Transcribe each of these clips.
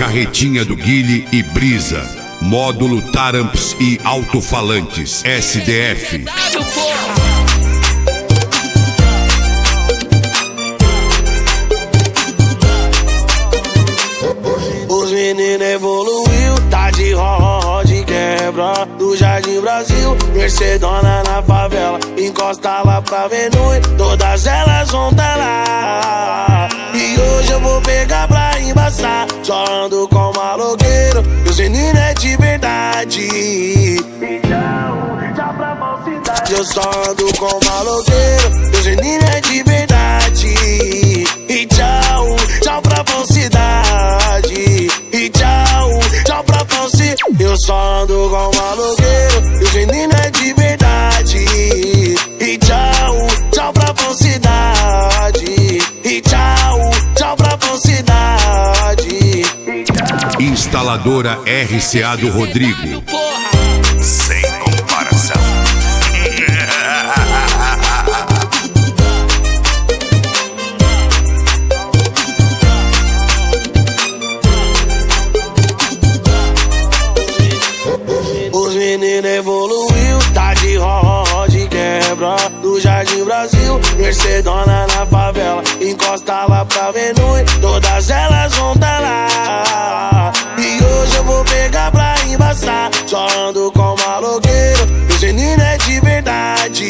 carretinha do Guile e Brisa. Módulo Taramps e alto-falantes SDF. Os meninos evoluiu, tá de ró de quebra. Do Jardim Brasil, Mercedona na favela. Encosta lá pra Venui, todas elas vão tá lá. E hoje eu vou pegar pra embaçar. Só ando com maloqueiro, os meninos é de verdade. Tchau pra falsidade. Eu só ando com maloqueiro, os meninos é de verdade. E tchau pra falsidade. E tchau pra falsidade. Eu só ando com maloqueiro, os meninos é de verdade. E tchau pra falsidade. E tchau pra falsidade. Instaladora RCA do Rodrigo. Sem comparação. Os meninos evoluiu, tá de ró de quebra. Do Jardim Brasil, Mercedona na favela. Encosta lá pra Venui, todas elas vão tá lá. E hoje eu vou pegar pra embaçar. Só ando com maloqueiro, os meninos é de verdade.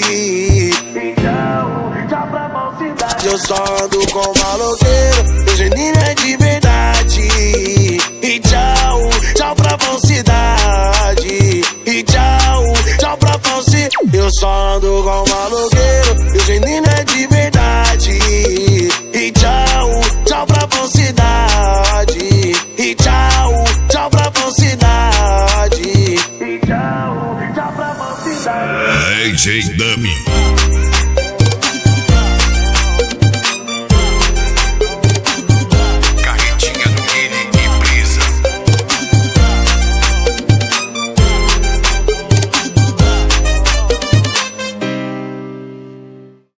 Tchau pra falsidade. Eu só ando com maloqueiro, os meninos é de verdade. E tchau pra falsidade. E tchau pra falsidade. Eu só ando com maloqueiro, os meninos é de verdade. E tchau pra falsidade. E tchau pra falsidade. E tchau pra falsidade. AJ Dummy.